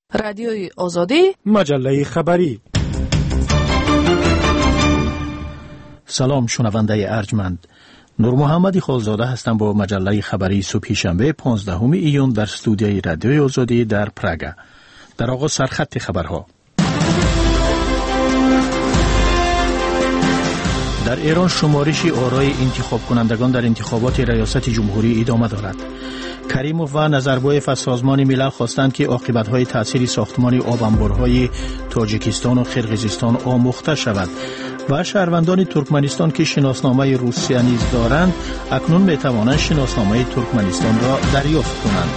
رادیوی آزادی، مجله خبری. سلام شنونده ارجمند، نور محمد خالزاده هستم با مجله خبری صبح شنبه 15 ایون در استودیوی رادیوی آزادی در پراگ. در آغاز سرخط خبرها. در ایران شمارش آرای انتخاب کنندگان در انتخابات ریاست جمهوری ادامه دارد. کریموف و نظربایف از سازمان ملل خواستند که عاقبت‌های تأثیر ساختمان آبانبارهای تاجیکستان و قرقیزستان آموخته شود و شهروندان ترکمنستان که شناسنامه روسیه نیز دارند اکنون می‌توانند شناسنامه ترکمنستان را دریافت کنند.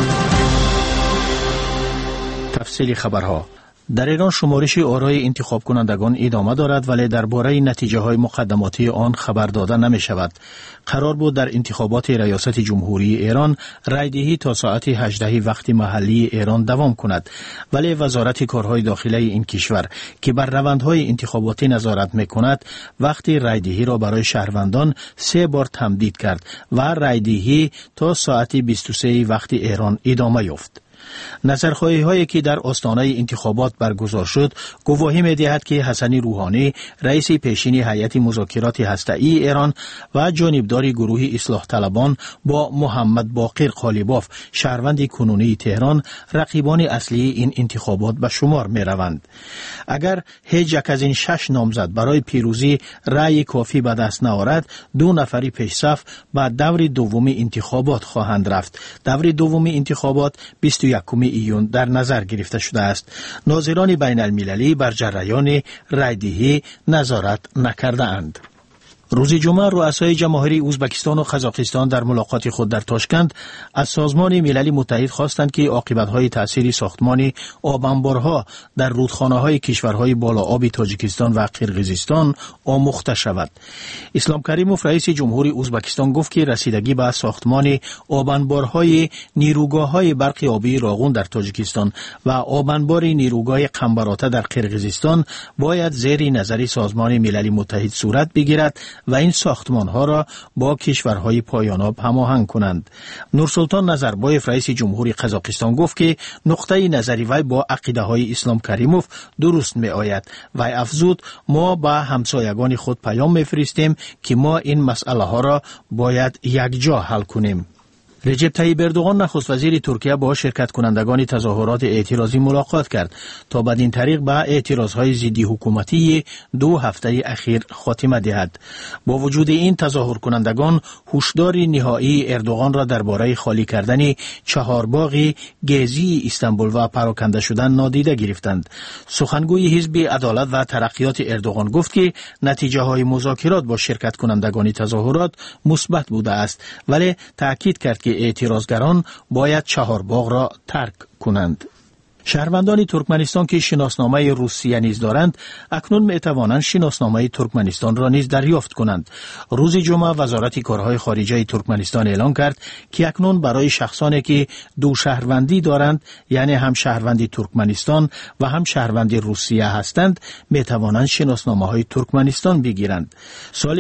تفصیل خبرها. در ایران شمارش آرای انتخاب کنندگان ادامه دارد ولی درباره نتیجه های مقدماتی آن خبر داده نمی شود. قرار بود در انتخابات ریاست جمهوری ایران رایدهی تا ساعت 18 وقت محلی ایران دوام کند، ولی وزارت کارهای داخلی این کشور که بر روندهای انتخاباتی نظارت می کند وقت رایدهی را برای شهروندان 3 بار تمدید کرد و رایدهی تا ساعت 23 وقت ایران ادامه یافت. نظرخواهی هایی که در آستانه انتخابات برگزار شد گواهی می دهد که حسن روحانی رئیس پیشین هیئت مذاکرات هسته‌ای ایران و جانبدار گروه اصلاح طلبان با محمد باقر قالیباف شهروند کنونی تهران رقیبان اصلی این انتخابات به شمار می روند. اگر هیچ یک از این 6 نامزد برای پیروزی رأی کافی به دست نآورد 2 نفری پیش صف به دور دوم انتخابات خواهند رفت. دور دوم انتخابات 21 ایون در نظر گرفته شده است. ناظران بین المللی بر جریان رایدهی نظارت نکرده اند. روز جمعه رؤسای جماهیر ازبکستان و قزاقستان در ملاقات خود در تاشکند از سازمان ملل متحد خواستند که عاقبت‌های تأثیر ساختمان آبانبارها در رودخانه‌های کشورهای بالا آب تاجیکستان و قرقیزستان آموخته شود. اسلام کریموف رئیس جمهوری ازبکستان گفت که رسیدگی به ساختمان آبانبارهای نیروگاه‌های برق آبی راغون در تاجیکستان و آبانبار نیروگاه قنبراته در قرقیزستان باید زیر نظر سازمان ملل متحد صورت بگیرد و این ساختمان‌ها را با کشورهای پایان‌آب هماهنگ کنند. نورسلطان نظربایف رئیس جمهوری قزاقستان گفت که نقطه نظری وی با عقیده‌های اسلام کریموف درست می‌آید. وی افزود ما با همسایگان خود پیام می‌فرستیم که ما این مسئله‌ها را باید یکجا حل کنیم. رجب طیب اردوغان نخست وزیر ترکیه با شرکت کنندگان تظاهرات اعتراضی ملاقات کرد تا بدین طریق به اعتراضهای ضد حکومتی 2 هفته اخیر خاتمه دهد. با وجود این تظاهر کنندگان هشدار نهایی اردوغان را درباره خالی کردن 4 باغ گزی استانبول و پراکنده شدن نادیده گرفتند. سخنگوی حزب عدالت و ترقیات اردوغان گفت که نتیجه های مذاکرات با شرکت کنندگان تظاهرات مثبت بوده است، ولی تاکید کرد که اعتراضگران باید 4 باغ را ترک کنند. شهروندان ترکمنستان که شناسنامه روسیه نیز دارند اکنون می توانند شناسنامه ترکمنستان را نیز دریافت کنند. روز جمعه وزارت کارهای خارجه ترکمنستان اعلام کرد که اکنون برای شخصانی که 2 شهروندی دارند، یعنی هم شهروندی ترکمنستان و هم شهروندی روسیه هستند، می توانند شناسنامه های ترکمنستان بگیرند. سال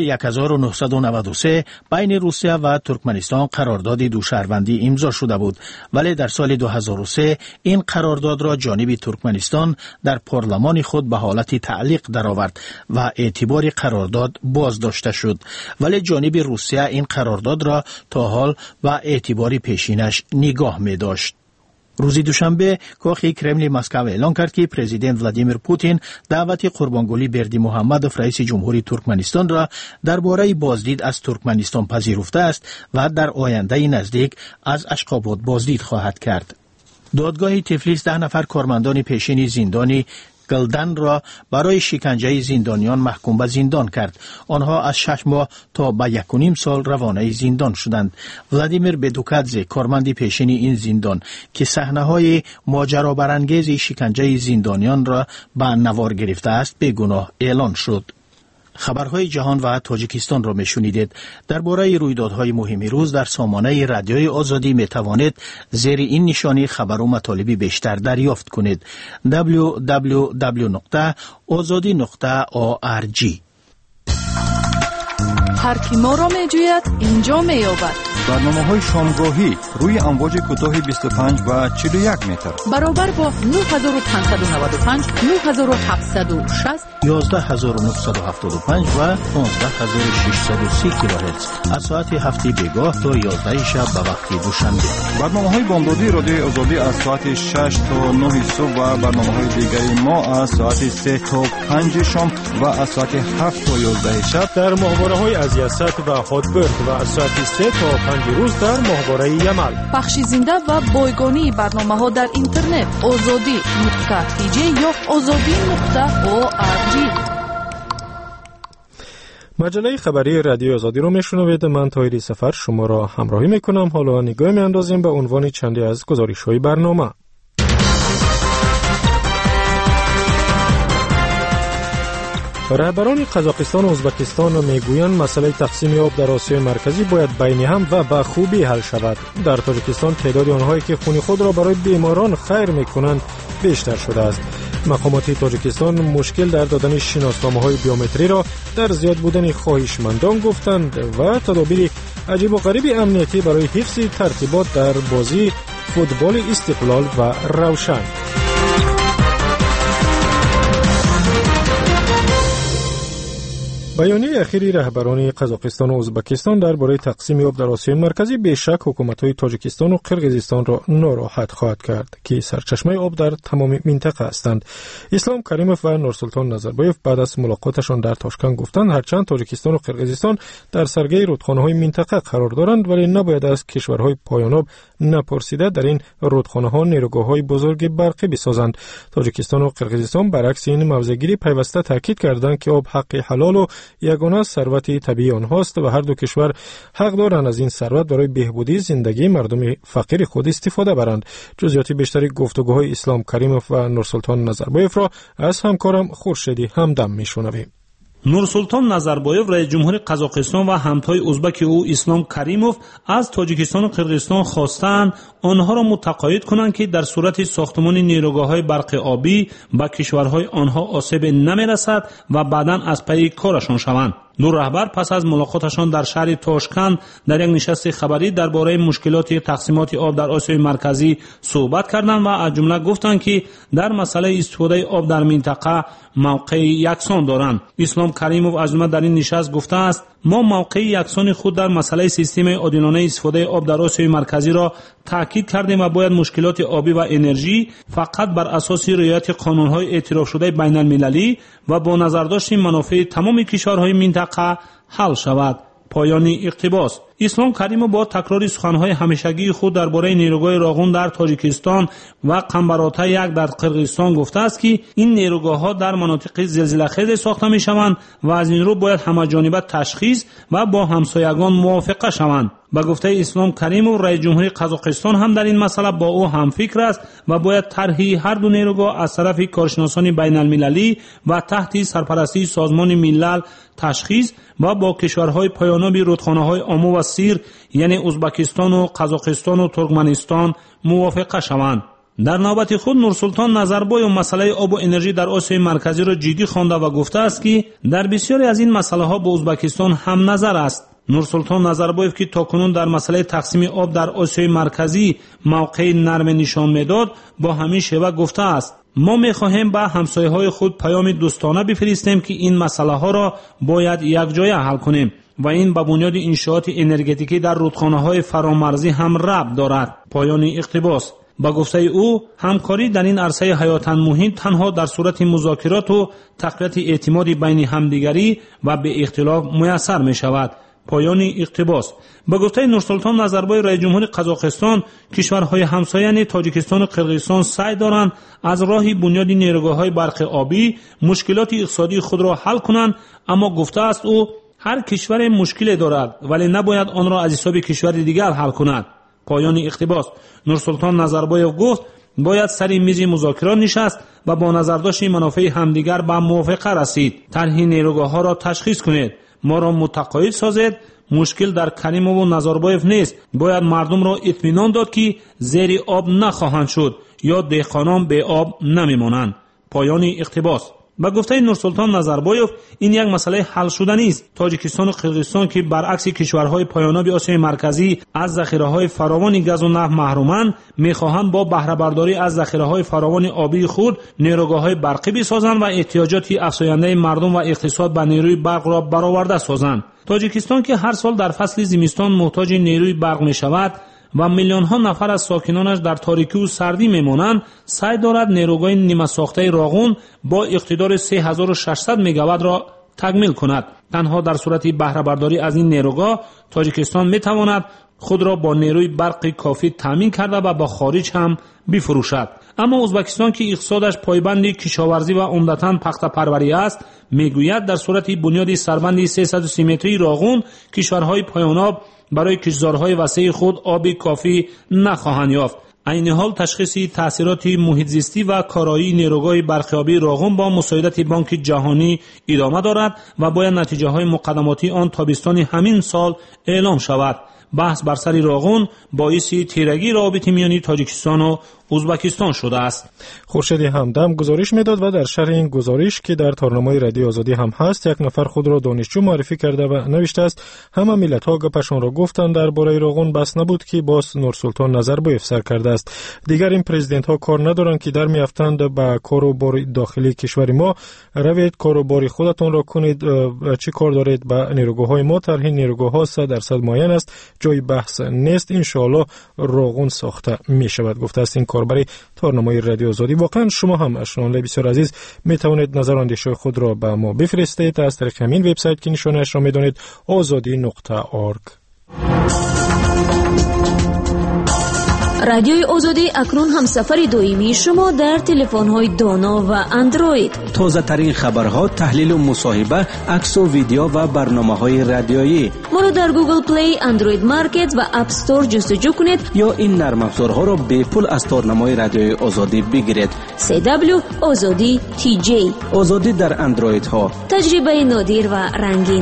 1993 بین روسیه و ترکمنستان قرارداد 2 شهروندی امضا شده بود، ولی در سال 2003 این قرارداد را جانب ترکمنستان در پارلمان خود به حالت تعلیق درآورد و اعتبار قرارداد بازداشته شد، ولی جانب روسیه این قرارداد را تا حال و اعتبار پیشینش نگاه می داشت. روز دوشنبه کاخ کرملین مسکو اعلام کرد که پرزیدنت ولادیمیر پوتین دعوت قربانگلی بردی محمدوف رئیس جمهوری ترکمنستان را درباره بازدید از ترکمنستان پذیرفته است و در آینده نزدیک از اشخاباد بازدید خواهد کرد. دادگاه تفلیس 10 نفر کارمندان پیشین زندانی گلدن را برای شکنجه زندانیان محکوم به زندان کرد. آنها از 6 ماه تا به 1.5 سال روانه زندان شدند. ولادیمیر بدوکادزه کارمند پیشین این زندان که صحنه‌های ماجرابرانگیز شکنجه زندانیان را به نوار گرفته است بیگناه اعلان شد. خبرهای جهان و تاجیکستان را میشنیدید. درباره رویدادهای مهم روز در سامانه رادیوی آزادی می توانید زیر این نشانی خبر و مطالب بیشتر دریافت کنید. www.azadi.org هر کی ما را میجوید اینجا مییابد. برنامه‌های شامگاهی روی امواج کوتاه 25 و 41 متر برابر با 9595 9760 11975 و 15630 کیلوهرتز از ساعت هفته بیگاه تا 11 شب به وقت دوشنبه. برنامه‌های بامدادی رادیوی آزادی از ساعت 6 تا 9 صبح و برنامه‌های دیگری ما از ساعت 3 تا 5 شام و از ساعت 7 تا 11 شب در ماهواره‌های از یست و هاتبرد و از ساعت 3 تا 5 روز در ماهواره یمل. بخش زنده و بایگانی برنامه‌ها در اینترنت azadi.tj یا azadi.org. مجله خبری رادیو آزادی رو میشنوید. من طاهری سفر شما را همراهی میکنم. حالا نگاه میاندازیم به عنوان چندی از گزارش‌های برنامه. رهبران قزاقستان و ازبکستان میگویند مسئله تقسیم آب در آسیای مرکزی باید بین هم و به خوبی حل شود. در تاجیکستان تعداد آنهایی که خون خود را برای بیماران خیر میکنند بیشتر شده است. مقامات تاجیکستان مشکل در دادن شناسنامه‌های بیومتری را در زیاد بودن خواهشمندان گفتند و تدابیر عجیب و غریب امنیتی برای حفظ ترتیبات در بازی فوتبال استقلال و روشن. بیانیه اخیری رهبران قزاقستان و ازبکستان درباره تقسیم آب در آسیای مرکزی بیشک حکومت‌های تاجیکستان و قرقیزستان را ناراحت خواهد کرد که سرچشمه آب در تمام منطقه هستند. اسلام کریموف و نورسلطان نظربایف بعد از ملاقاتشان در تاشکند گفتند هرچند تاجیکستان و قرقیزستان در سرگی رودخانه‌های منطقه قرار دارند ولی نباید از کشورهای پایان‌آب نپرسیده در این رودخانه‌ها نیروگاه‌های بزرگ برقی بسازند. تاجیکستان و قرقیزستان برعکس این موضع‌گیری پیوسته تاکید کردند که آب حق حلال و یگانه ثروت طبیعی آنهاست و هر دو کشور حق دارند از این ثروت برای بهبودی زندگی مردم فقیر خود استفاده برند. جزئیات بیشتری گفتگوهای اسلام کریموف و نورسلطان نظربایف را از همکارم خورشیدی همدم میشنویم. نورسلطان نظربایف رئیس جمهور قزاقستان و همتای ازبک او اسلام کریموف از تاجیکستان و قرقیزستان خواستند آنها را متقاعد کنند که در صورت ساختمان نیروگاه‌های برق آبی به کشورهای آنها آسیب نمی‌رسد و بعداً از پی کارشان شوند. دو رهبر پس از ملاقاتشان در شهر تاشکند در یک نشست خبری درباره مشکلات تقسیمات آب در آسیای مرکزی صحبت کردند و از جمله گفتند که در مسئله استفاده آب در منطقه موقع یکسان دارند. اسلام کریموف از جمله در این نشست گفته است ما موقع یکسان خود در مسئله سیستم عادلانه استفاده آب در آسیای مرکزی را تاکید کردیم و باید مشکلات آبی و انرژی فقط بر اساس رعایت قانون‌های اعتراف شده بین المللی و با نظر داشت منافع تمام کشورهای منطقه حل شود. پایان اقتباس. اسلام کریموف با تکرار سخن‌های همیشگی خود درباره نیروگاه راغون در تاجیکستان و قنبراتا یک در قرقیزستان گفته است که این نیروگاه‌ها در مناطق زلزله‌خیز ساخته می‌شوند و از این رو باید همه‌جانبه تشخیص و با همسایگان موافقه شوند. با گفته اسلام کریموف رئیس جمهوری قزاقستان هم در این مسئله با او هم فکر است و باید طرح هر دو نیروگاه از طرف کارشناسان بین المللی و تحت سرپرستی سازمان ملل تشخیص و با کشورهای پایاناب رودخانه‌های آمو و سیر یعنی ازبکستان و قزاقستان و ترکمنستان موافقه شوند. در نوبت خود نورسلطان نظربایف مسئله آب و انرژی در آسیای مرکزی را جدی خوانده و گفته است که در بسیاری از این مسائل‌ها با ازبکستان هم نظر است. نورسلطان نظربایف که تاکنون در مسئله تقسیم آب در آسیای مرکزی موقع نرم نشان میداد با همین شیوه گفته است ما می‌خواهیم به همسایه‌های خود پیام دوستانه بفرستیم که این مسئله‌ها را باید یکجایی حل کنیم و این به بنیاد انشاءات انرژتیکی در رودخانه‌های فرامرزی هم ربط دارد. پایان اقتباس. با گفته او همکاری در این عرصه حیاتاً مهم تنها در صورت مذاکرات و تقویت اعتماد بین همدیگری و به اختلاف میسر می‌شود. پایان اقتباس. با گفته نورسلطان نظربایف رئیس جمهور قزاقستان کشورهای همسایه یعنی تاجیکستان و قرقیزستان سعی دارند از راه بنیاد نیروگاه‌های برق آبی مشکلات اقتصادی خود را حل کنند، اما گفته است او هر کشور مشکلی دارد ولی نباید آن را از حساب کشور دیگر حل کند. پایان اقتباس. نورسلطان نظربایف گفت باید سر میز مذاکرات نشست و با نظرداشت منافع همدیگر به موافقه رسید. طرح نیروگاه‌ها را تشخیص کنید، ما را متقاعد سازید. مشکل در کریموف و نظربایف نیست. باید مردم را اطمینان داد که زیر آب نخواهند شد یا دهقانان به آب نمیمانند. پایان اقتباس. با گفته نورسلطان نظربایف این یک مسئله حل شدنی است. تاجیکستان و قرقیزستان که برعکس کشورهای پایاناب آسیای مرکزی از ذخیره‌های فراوان گاز و نفت محرومند، می‌خواهند با بهره برداری از ذخیره‌های فراوان آبی خود نیروگاه‌های برقی بسازند و احتیاجات افزاینده مردم و اقتصاد به نیروی برق را برآورده سازند. تاجیکستان که هر سال در فصل زمستان محتاج نیروی برق می‌شود و میلیون‌ها نفر از ساکنانش در تاریکی و سردی میمانند، سعی دارد نیروگاه نیمه ساخته راغون با اقتدار 3600 مگاوات را تکمیل کند. تنها در صورت بهره برداری از این نیروگاه تاجیکستان میتواند خود را با نیروی برق کافی تامین کرده و با خارج هم بفروشد. اما ازبکستان که اقتصادش پایبند کشاورزی و عمدتاً پخته پروری است، میگوید در صورت بنیاد سربند 330 متری راغون کشورهای پایاناب برای کشتزارهای وسیع خود آب کافی نخواهند یافت. عین حال تشخیص تاثیرات محیط زیستی و کارایی نیروگاه برقیابی راغون با مساعدت بانک جهانی ادامه دارد و باید نتیجه های مقدماتی آن تابستان همین سال اعلام شود. بحث بر سر راغون باعث تیرگی رابطه میانی تاجیکستان و ازبکستان شده است. خورشید همدم گزارش میداد و در شرح این گزارش که در تارنامه رادیو آزادی هم هست، یک نفر خود را دانشجو معرفی کرده و نوشته است همه ملت‌ها گپشان را گفتند درباره راغون، بس نبود که باز نورسلطان نظربایف سر کرده است. دیگر این پرزیدنت ها کار ندارند که در میافتند به کار و بار داخلی کشور ما. روید کار و بار خودتان را کنید، چی کار دارید به نیروگاه‌های ما؟ طرح نیروگاه‌ها 100% معین است، جای بحث نیست. ان شاء الله راغون ساخته می شود، گفته است این کاربر تارنامه رادیو آزادی. واقعا شما هم شنونده بسیار عزیز می توانید نظر و اندیشه خود را به ما بفرستید از طریق همین وبسایت که نشانش را می دانید azadi.org. رادیوی آزادی اکنون هم سفر دائمی شما در تلفن‌های دانا و اندروید. تازه ترین خبرها، تحلیل و مصاحبه، عکس و ویدیو و برنامه‌های رادیویی. ما را در گوگل پلی، اندروید مارکت و اپ استور جستجو کنید یا این نرم افزارها را به پول از تارنمای رادیوی آزادی بگیرید. CW آزادی TJ. آزادی در اندروید ها. تجربه نادر و رنگین.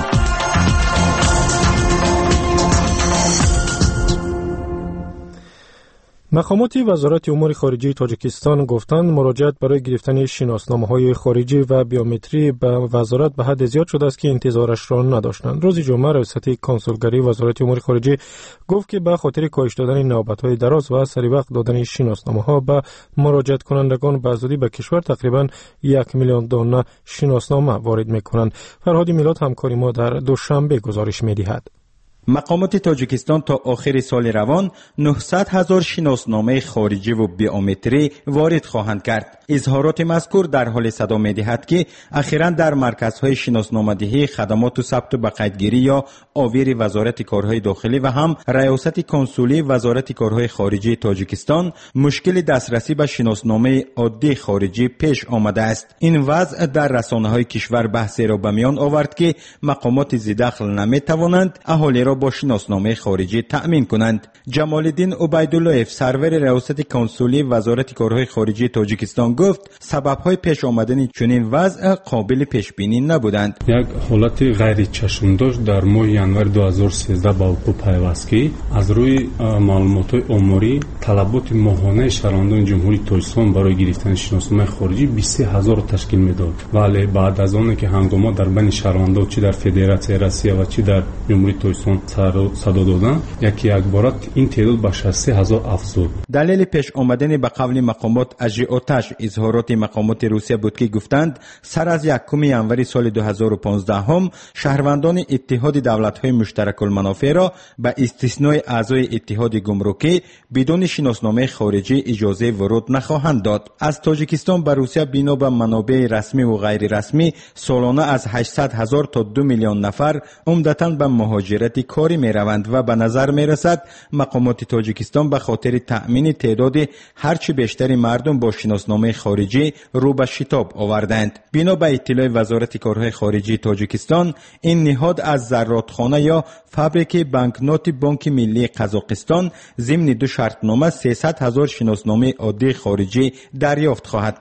مقامات وزارت امور خارجه تاجیکستان گفتند مراجعت برای گرفتن شناسنامه‌های خارجی و بیومتری به وزارت به حد زیاد شده است که انتظارش را نداشتند. روز جمعه رئیس کنسولگری وزارت امور خارجه گفت که به خاطر کاهش دادن نوبت‌های دراز و سری وقت دادن شناسنامه‌ها به مراجعت کنندگان به زودی به کشور تقریباً 1 میلیون دانه شناسنامه وارد می‌کنند. فرهاد میلاد همکاری ما در دوشنبه گزارش می‌دهد. مقامات تاجیکستان تا آخر سال روان 900,000 شناسنامه خارجی و بیومتری وارد خواهند کرد. اظهارات مذکور در حال صدا می‌دهد که اخیراً در مرکزهای شناسنامه‌دهی خدمات و ثبت و بقیدگیری یا آویر وزارت کارهای داخلی و هم ریاست کنسولی وزارت کارهای خارجی تاجیکستان مشکل دسترسی به شناسنامه عادی خارجی پیش آمده است. این وضع در رسانه‌های کشور بحثی را به میان آورد که مقامات ذی‌دخل نمی‌توانند اهالی را با شناسنامه خارجی تأمین کنند. جمال الدین عبیداللهیف سرور ریاست کنسولی وزارت کارهای خارجی تاجیکستان گفت سبب‌های پیش آمدن چنین وضع قابل پیش بینی نبودند. یک حالت غیر چشم‌دوش در ماه ینور 2013 با وقوع پیوست که از روی معلومات عمومی طلبات ماهانه شهروندان جمهوری تاجیکستان برای گرفتن شناسنامه خارجی 23000 تشکیل می‌داد. ولی بعد از آن که هنگامات در بین شهروندان چه در فدراسیون روسیه و چه در جمهوری تاجیکستان صدا دادن، یک بارت این تعداد به 63000 افزود. دلیل پیش آمدن به قول مقامات اژیوتاژ اظهارات مقامات روسیه بود که گفتند سر از 1 ینور سال 2015 هم شهروندان اتحاد دولت‌های مشترک المنافع را به استثنای اعضای اتحاد گمرکی بدون شناسنامه خارجی اجازه ورود نخواهند داد. از تاجیکستان به روسیه بنا به منابع رسمی و غیر رسمی سالانه از 800,000 تا 2 میلیون نفر عمدتاً به مهاجرت کاری می روند و به نظر می رسد مقامات تاجیکستان به خاطر تأمین تعداد هرچی بیشتری مردم با شناسنامه خارجی رو به شتاب آوردند. بنا به اطلاع وزارت کارهای خارجی تاجیکستان، این نهاد از زرادخانه یا فابریک بانکنوت بانک ملی قزاقستان ضمن 2 شرطنامه 300,000 شناسنامه عادی خارجی دریافت خواهد کرد.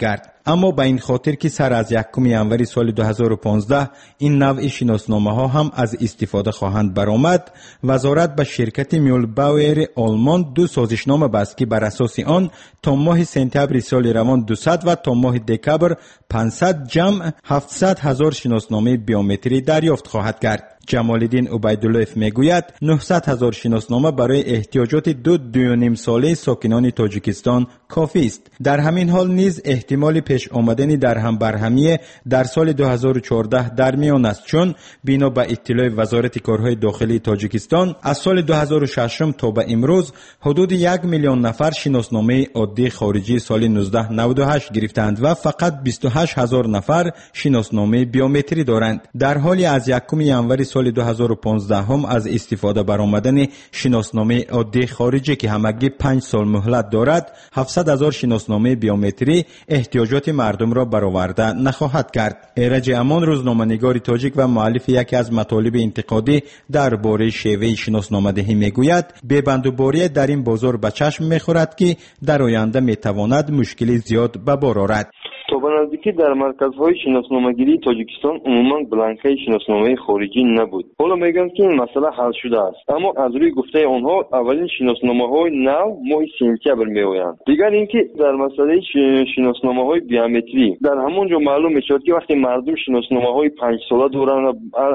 اما به این خاطر که سر از 1 ینوری سال 2015 این نوع شناسنامه ها هم از استفاده خواهند برآمد، وزارت به شرکت میولباور آلمان 2 سازشنامه بست که بر اساس آن تا ماه سپتامبر سال روان 200 و تا ماه دکامبر 500 جمع 700,000 شناسنامه بیومتری دریافت خواهد کرد. جمال‌الدین عبیدالله‌اف میگوید 900,000 شناسنامه برای احتیاجات 2.5 ساله ساکنان تاجیکستان کافی است. در همین حال نیز احتمال پیش آمدن در هم برهمی در سال 2014 در میان است، چون بنا به اطلاع وزارت کارهای داخلی تاجیکستان از سال 2006 تا به امروز حدود 1 میلیون نفر شناسنامه عادی خارجی سال 1998 گرفتند و فقط 28,000 نفر شناسنامه بیومتری دارند، در حالی از 1 ینوری سال 2015 هم از استفاده برآمدن شناسنامه عادی خارجی که همگی 5 سال مهلت دارد 700,000 شناسنامه بیومتری احتیاجات مردم را برآورده نخواهد کرد. ایرج امان، روزنامه‌نگار تاجیک و مؤلف یکی از مطالب انتقادی درباره شیوه شناسنامه دهی میگوید ببندوباری در این بازار به چشم میخورد که در آینده میتواند مشکلی زیاد به بار آورد. تا به نزدیکی در مرکزهای شناسنامه‌گیری تاجیکستان عموما بلانکه شناسنامه خارجی نبود. حالا میگن که این مسئله حل شده است، اما از روی گفته آنها اولین شناسنامه‌های نو ماه سپتامبر میآیند. دیگر اینکه در مسئله شناسنامه‌های بیومتری در همون جا معلوم میشد که وقتی مردم شناسنامه‌های 5 ساله دارن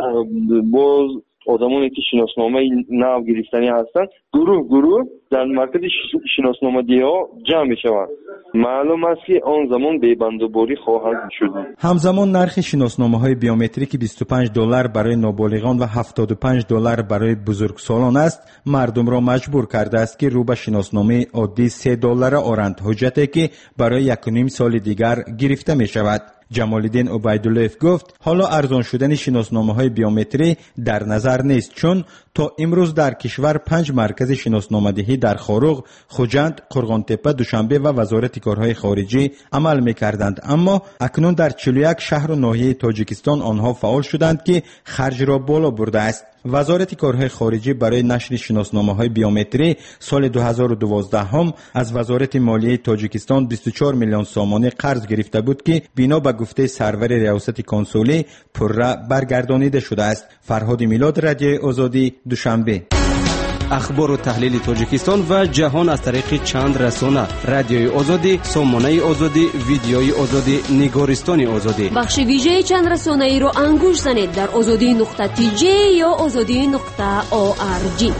باز آدمانی که شناسنامه نو گرفتنی هستند گروه در مرکز شناسنامه‌دهی ها جمع میشوند. معلوم است که آن زمان ببندوباری خواهد شد. همزمان نرخ شناسنامه‌های بیومتریک $25 برای نابالغان و $75 برای بزرگسالان است، مردم را مجبور کرده است که رو به شناسنامه عادی $3 آورند، حجتی که برای 1.5 سال دیگر گرفته می شود. جمال‌الدین عبیدالله‌اف گفت حالا ارزان شدن شناسنامه‌های بیومتری در نظر نیست، چون تا امروز در کشور 5 مرکز شناسنامه‌دهی در خاروغ، خوجند، قرغان‌تپه، دوشنبه و وزارت کارهای خارجی عمل می‌کردند، اما اکنون در 41 شهر و ناحیه تاجیکستان آنها فعال شدند که خرج را بالا برده است. وزارت کارهای خارجی برای نشر شناسنامه‌های بیومتری سال 2012 هم از وزارت مالیه تاجیکستان 24 میلیون سامانه قرض گرفته بود که بنا به گفته سرور ریاست کنسولی پرره برگردانیده شده است. فرهاد میلاد، رادیو آزادی، دوشنبه. اخبار و تحلیل تاجیکستان و جهان از طریق چند رسانه: رادیوی آزادی، سامانه آزادی، ویدیوی آزادی، نگارستان آزادی. بخش ویژه چند رسانه ای رو انگوش زنید در azadi.tj یا azadi.org.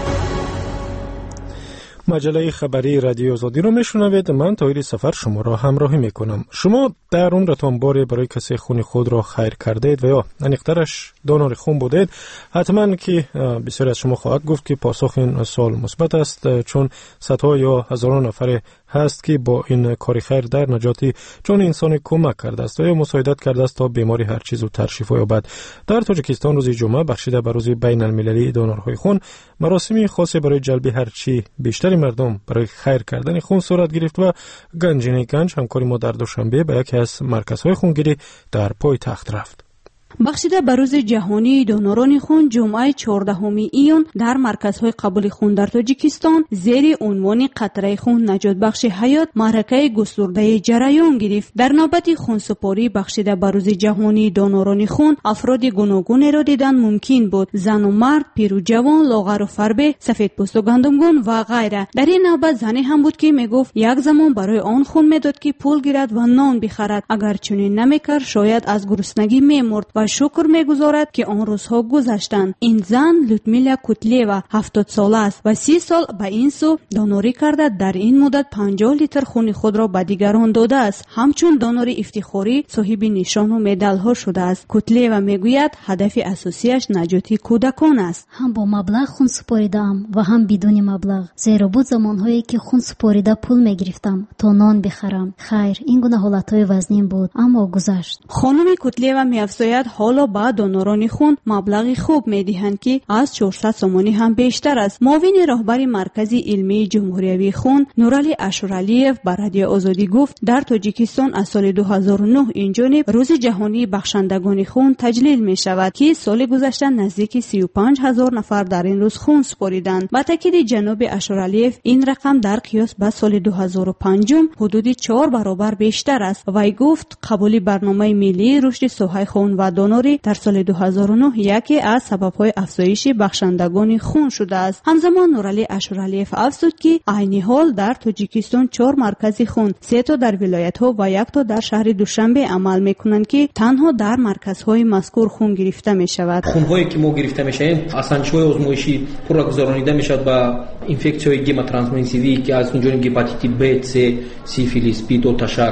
مجله خبری رادیو آزادی رو میشنوید. من طاهر سفر شما را همراهی میکنم. شما در عمرتان باری برای کسی خون خود را خیر کردید و یا انیقترش دونور خون بودید؟ حتما که بسیاری از شما خواهد گفت که پاسخ این سوال مثبت است، چون صدها یا هزاران نفر هست که با این کار خیر در نجات جان انسان کمک کرده است و یا مساعدت کرده است تا بیماری هر چیز و شفا یابد. در تاجیکستان روز جمعه بخشیده به روز بین المللی دونورهای خون، مراسمی خاصی برای جلب هرچی بیشتری مردم برای خیر کردن خون صورت گرفت و گنجینه گنج همکاری ما در دوشنبه به یکی از مرکزهای خونگیری در پایتخت رفت. بخشیده به روز جهانی دونوران خون جمعه 14 ایون در مرکزهای قبول خون در تاجیکستان زیر عنوان قطره خون نجات بخش حیات معرکه گسترده جریان گرفت. در نوبت خون سپاری بخشیده به روز جهانی دونوران خون افراد گوناگون را دیدن ممکن بود: زن و مرد، پیر و جوان، لاغر و فربه، سفیدپوست و گندمگون و غیره. در این نوبت زنی هم بود که میگفت یک زمان برای آن خون میداد که پول گیرد و نان بخرد، اگر چنین نمیکرد شاید از گرسنگی میمرد و شکر میگذارد که آن روزها گذشتند. این زن لودمیلا کوتلیوا 70 ساله است و 30 سال به این سو دونوری کرده. در این مدت 50 لیتر خون خود را به دیگران داده است. همچون دونوری افتخاری صاحب نشان و مدال ها شده است. کوتلیوا میگوید هدف اساسیش نجات کودکان است. هم با مبلغ خون سپاریدم و هم بدون مبلغ، زیرا بود زمانهایی که خون سپاریده پول میگرفتم تا نان بخرم. خیر، این گونه حالتهای وزنین بود اما گذشت. خانم کوتلیوا میافزاید حالا با دونوران خون مبلغی خوب میدهند که از 400 سومانی هم بیشتر است. معاون راهبر مرکز علمی جمهوریوی خون نورعلی اشورالیف بر رادیو آزادی گفت در تاجیکستان از سال 2009 این جانب روز جهانی بخشندگان خون تجلیل می شود که سال گذشته نزدیک 35,000 نفر در این روز خون سپاریدند. با تاکید جناب اشورالیف این رقم در قیاس با سال 2005 حدود 4 برابر بیشتر است. وی گفت قبول برنامه ملی رشد ساحه خون و دونوری در سال 2009 یکی از سبب‌های افزایش بخشندگان خون شده است. همزمان نورعلی اشورالیف افزود که عین حال در تاجیکستان 4 مرکز خون، 3 تا در ولایت‌ها و 1 تا در شهر دوشنبه عمل می‌کنند که تنها در مرکزهای مذکور خون گرفته می‌شود. خون‌هایی که ما گرفته می‌شویم اسانچه‌های آزمایشی پر گذرانیده می‌شود با اینفکسی‌های گیما ترانسمیسیوی که از اونجا هپاتیت B، C، سیفیلیس، بیدو تشک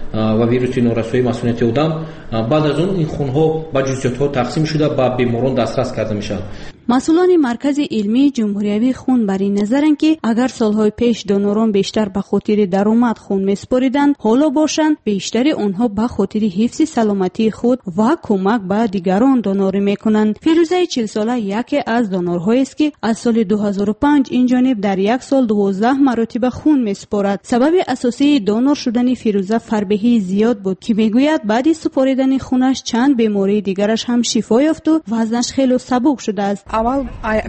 و ویروس نورسوی مسئولیت آدم. بعد از اون این خون‌ها با جزئیات‌ها تقسیم شده با بیماران دسترس کرده میشن. مسئولان مرکز علمی جمهوریوی خون بر این نظرند که اگر سالهای پیش دونوران بیشتر به خاطر درآمد خون می‌سپاریدند، حالا باشند بیشتر آنها به خاطر حفظ سلامتی خود و کمک به دیگران دونوری می‌کنند. فیروزه 40 ساله یکی از دونورهایی است که از سال 2005 این جانب در یک سال 12 مرتبه خون می‌سپارد. سبب اساسی دونور شدن فیروزه فربهی زیاد بود که میگوید بعد از سپاریدن خونش چند بیماری دیگرش هم شفا یافت و وزنش خیلی سبک شده است. اول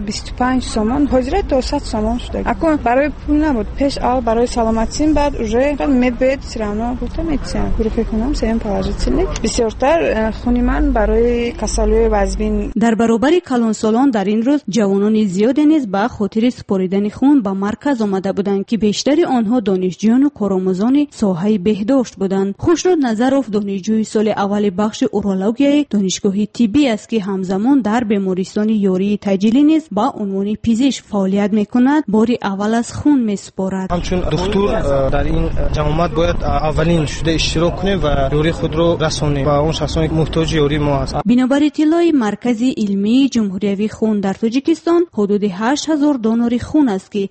25 سومن حاضر 200 سومن شده. اکنون برای پول نبود. پیش اول برای سلامتیم بعد уже медбед сравно گفتم медицина رو فکر کنم سیم положительный. بسیارتر خونی من برای کسالوی وزبین. در برابر کلانسالان در این روز جوانان زیادی نیز به خاطر سپاریدن خون به مرکز آمده بودند که بیشتر آنها دانشجویان و کارآموزان ساحه بهداشت بودند. خوشنود نظرов دانشجوی سال اول بخش اورولوژی دانشگاه طبی است که همزمان در بیمارستان یاری تجلی نیز با عنوان پزشک فعالیت میکند. باری اول از خون میسپارد. همچون دکتر در این جمعیت باید اولین شده اشتراک کنه و یاری خود رو رسونه و اون شخصانی که محتاج یاری ما هست. بنابر اطلاع مرکز علمی جمهوریوی خون در تاجیکستان حدود 8000 دونور خون است که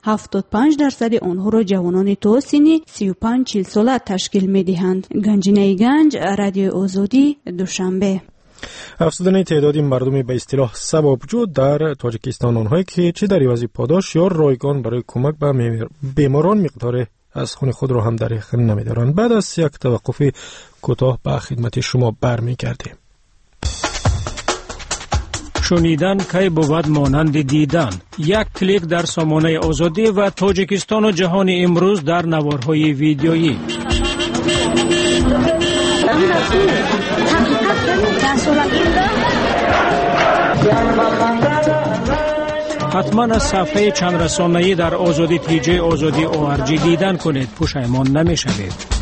75% آنها را جوانان تا سن 35-40 ساله تشکیل میدهند. گنجینه گنج، رادیو آزادی، دوشنبه. افزودن تعدادی مردم به اصطلاح سبابجو در تاجیکستان، آنهایی که چه در عوض پاداش یا رایگان برای کمک به بیماران مقدار از خون خود را هم در اختیار نمی‌دارند. بعد از یک توقف کوتاه به خدمت شما برمیگردیم. شنیدن کی بود مانند دیدن. یک کلیک در سامانه آزادی و تاجیکستان و جهان امروز در نوارهای ویدیویی. حتما از صفحه چند رسانه‌ای در آزادی TJ آزادی ORG دیدن کنید، پشیمان نمی‌شوید.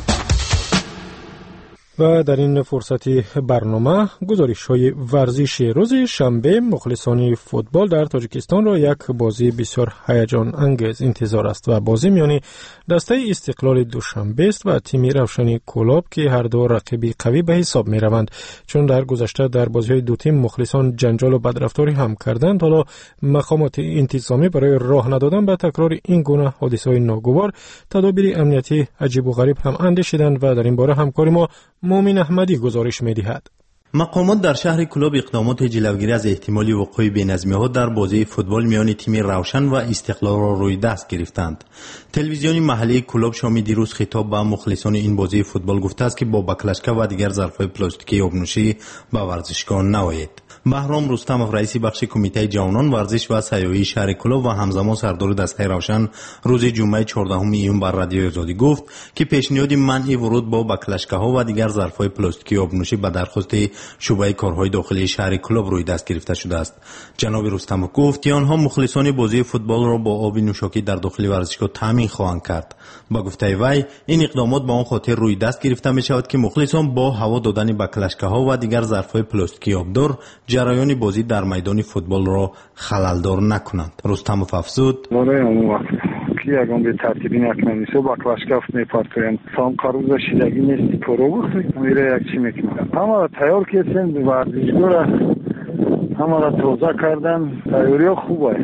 و در این فرصتی برنامه گزارش‌های ورزشی روز شنبه مخلصان فوتبال در تاجیکستان را یک بازی بسیار هیجان انگیز انتظار است و بازی میان دسته استقلال دوشنبه است و تیم روشنی کلاب که هر دو رقیبی قوی به حساب می‌روند، چون در گذشته در بازی‌های دو تیم مخلصان جنجال و بدرفتاری هم کردند. حالا مقامات انتظامی برای راه ندادن به تکرار این گونه حادثه‌های ناگوار تدابیر امنیتی عجیب و غریب هم اندیشیدند و در این باره همکاری ما مومن احمدی گزارش می‌دهد. مقامات در شهر کلاب اقدامات جلوگیری از احتمالی وقوع بی‌نظمی‌ها در بازی فوتبال میان تیم روشن و استقلال را روی دست گرفتند. تلویزیون محلی کلاب شامی دیروز خطاب به مخلصان این بازی فوتبال گفته است که با بکلشکا و دیگر ظرف‌های پلاستیکی آبنوشی به ورزشگاه نآیید. بهرام رستمov رئیس بخش کمیته جوانان ورزش و سیاحی شهر کلاب و همزمان سردار دسته روشن روز جمعه 14 ایون بر رادیو آزادی گفت که پیشنهاد منع ورود با بکلشکاها و دیگر ظرف‌های پلاستیکی آبنوشی به درخواست شعبه کارهای داخلی شهر کلاب روی دست گرفته شده است. جناب رستمov گفت که آنها مخلصان بازی فوتبال را با آب نوشاکی در داخل ورزشگاه تامین خواهند کرد. با گفته وی این اقدامات به آن خاطر روی دست گرفته می شود که مخلصان با هوا دادن بکلشکاها و دیگر ظرف‌های پلاستیکی آبدار جریان بازی در میدان فوتبال را خللدار نکنند. رستمov افزود که یکم به ترتیبی نکنند سو بکلشکاف میپارتویند سام کاروز شیدگی نیستی پرو میره یک چی میکنند همه تیار کردن ورزشگاه را همه را توزیع کردن تیاری خوبه.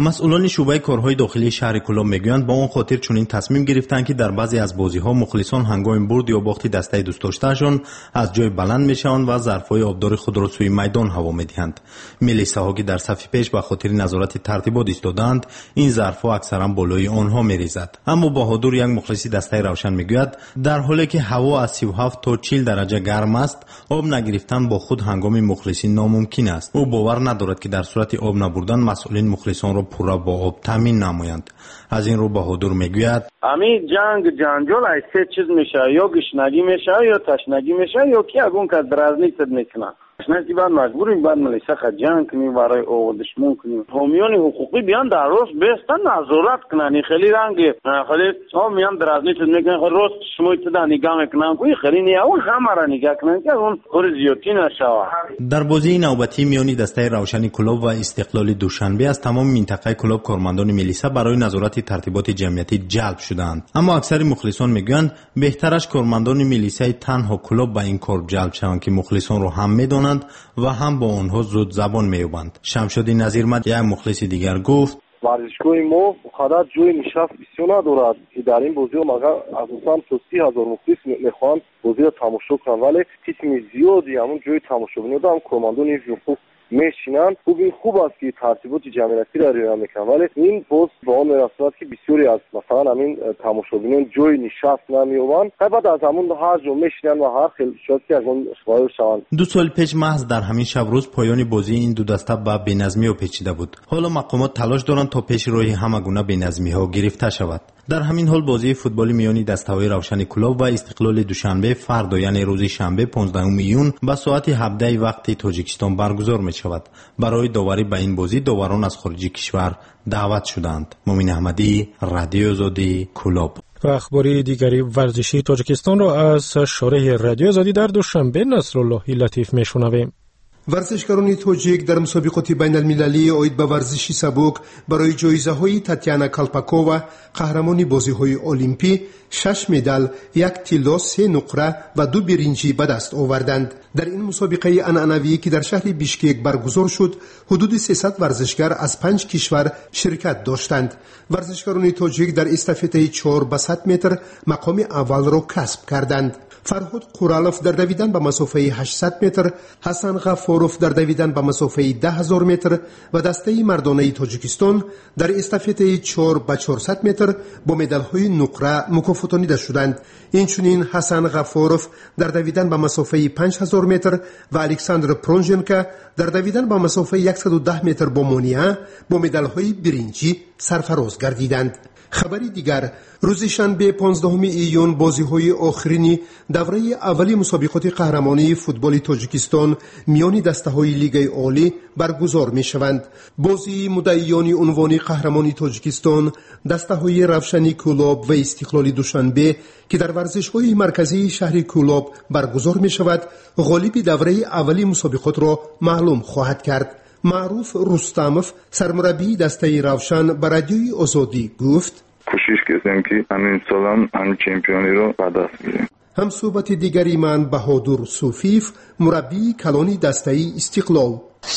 مسئولان شعبه کارهای داخلی شهر کلاب میگویند با اون خاطر چنین تصمیم گرفتند که در بعضی از بازی‌ها مخلصان هنگام برد یا باخت دسته دوست داشته‌شان از جای بلند میشوند و ظرف‌های آبدار خود را سوی میدان هوا می‌دهند. ملیساها که در صف پیش به خاطر نظارت ترتیبات ایستادند، این ظرف‌ها اکثرا بالای آنها می‌ریزد. اما بهادر یک مخلص دسته روشن میگوید در حالی که هوا از 37 تا 40 درجه گرم است، آب نگرفتن با خود هنگام مخلصی ناممکن است. او باور ندارد که در صورت آب نبردن مسئولین مخلصان را پورا با آب تامین نمایند. از این رو بهادر میگوید همین جنجال از سه چیز میشه، یا گشنگی میشه یا تشنگی میشه یا کی اگون که درازنی صد میکنه. تشنگی بعد مجبوریم بعد ملیسا جنگ کنیم برای او دشمن کنیم. حامیان حقوقی بیان در روز بیستن نظارت کنن. خیلی رنگ خیلی ها میان درازنی صد میکنن. روز شما تا نگاه میکنن کوی خیلی نه اون همه را نگاه کنن که اون خور زیادی نشه. در بازی نوبتی میانی دسته روشن کلاب و استقلال دوشنبه از تمام منطقه کلاب کارمندان ملیسا برای نظارت ترتیبات جمعیتی جلب شدند. اما اکثر مخلصان میگویند بهترش کارمندان ملیسای تنها کلاب به این کار جلب شوند که مخلصان رو هم میدانند و هم با آنها زود زبان مییابند. شمشاد نظیرمند یک مخلص دیگر گفت ورزشگاه ما خودت جای نشست بسیار ندارد که در این بازی مگر اساسا 30,000 مخلص میخوان بازی را تماشا کنند، ولی قسم زیادی همون جای تماشا بیننده هم کارمندان حقوق میشینن. خوب است که ترتیبات جمعیتی را رعایت میکنن، ولی این باز با آن میرسد که بسیاری از مثلا همین تماشاگران جای نشست نمییابند، بعد از همون هر جا میشینن و هر خیلی شاید که از اون استفاده شوند. 2 سال پیش محض در همین شب روز پایان بازی این دو دسته به بی‌نظمی و پیچیده بود. حالا مقامات تلاش دارند تا پیش روی همگونه بی‌نظمی‌ها گرفته شود. در همین حال بازی فوتبال میانی دسته‌های روشن کلاب و استقلال دوشنبه فردا یعنی روز شنبه 15 میلیون به ساعت 17 وقت تاجیکستان برگزار می‌شود. برای داوری به این بازی داوران از خارج کشور دعوت شدند. مومن احمدی، رادیو آزادی، کلاب. و اخباری دیگری ورزشی تاجیکستان را از شارح رادیو آزادی در دوشنبه نصرالله لطیف میشنویم. ورزشکاران تاجیک در مسابقات بین المللی اید به ورزش سبک برای جایزه های تاتیانا کالپاکووا قهرمان بازی های المپی 6 مدال، 1 طلا، 3 نقره و 2 برنجی به دست آوردند. در این مسابقه عنعنوی که در شهر بیشکک برگزار شد، حدود 300 ورزشکار از 5 کشور شرکت داشتند. ورزشکاران تاجیک در استافته 4 به 100 متر مقام اول را کسب کردند. فرهاد قورالوف در دویدن به مسافه 800 متر، حسن غفاروف در دویدن به مسافه 10,000 متر و دسته مردانه تاجیکستان در استافته 4 به 400 متر با مدال‌های نقره مکافاتانیده شدند. اینچنین حسن غفاروف در دویدن به مسافه 5000 متر و الکساندر پرونژنکا در دویدن به مسافه 110 متر با مونیا با مدال‌های برنجی سرفراز گردیدند. خبری دیگر، روز شنبه 15 ایون بازی‌های آخرین دوره اولی مسابقات قهرمانی فوتبال تاجیکستان میان دسته‌های لیگ عالی برگزار می‌شوند. بازی مدعیان عنوان قهرمانی تاجیکستان دسته‌های روشنی کلاب و استقلال دوشنبه که در ورزشگاه مرکزی شهر کلاب برگزار می‌شود، غالب دوره اولی مسابقات را معلوم خواهد کرد. معروف رستموف سرمربی دسته روشن به رادیوی آزادی گفت کوشش کردیم که همین سال هم چمپیونی رو به دست بیاریم. هم صحبت دیگری من بهادر صوفیف مربی کلانی دسته استقلال.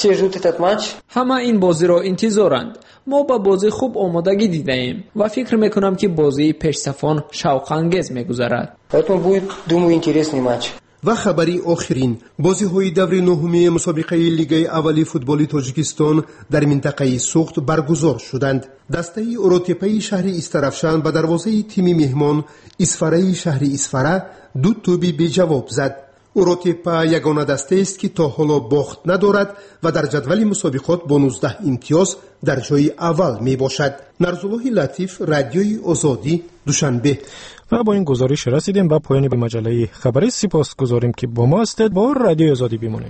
همه این بازی را انتظارند. ما با بازی خوب آمادگی دیدیم و فکر میکنم که بازی پیش‌صفان شوق انگیز میگذرد. و خبری آخرین، بازی های دور نهمی مسابقه لیگ اولی فوتبال تاجیکستان در منطقه سوخت برگزار شدند. دسته اوروتیپای شهر استرافشان به دروازه تیم مهمان اسفره شهر اسفره 2 توپی به جواب زد. اوروتیپا یگانه دسته است که تا حالا باخت ندارد و در جدول مسابقات با 19 امتیاز در جای اول می باشد. نرزالله لطیف، رادیوی آزادی، دوشنبه. و با این گزارش رسیدیم به پایان به مجله خبری. سپاس گذاریم که با ما هستید. با رادیو آزادی بمانید.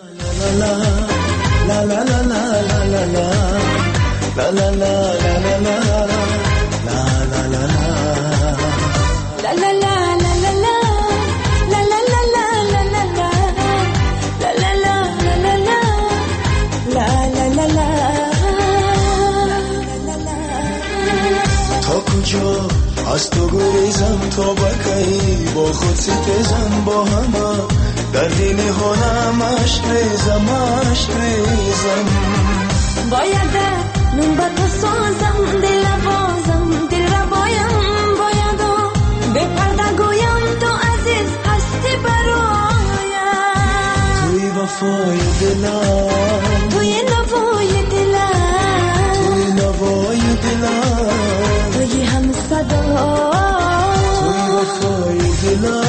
از تو گریزم تا بکی با خود ستیزم با همه در دین هنم اشک ریزم باید نون با تو سازم دل بازم دل ربایم باید و به پرده گویم تو عزیز هستی برایم توی وفای دلم توی نوای دلم توی نوای دلم توی هم صدا توی وفای دلم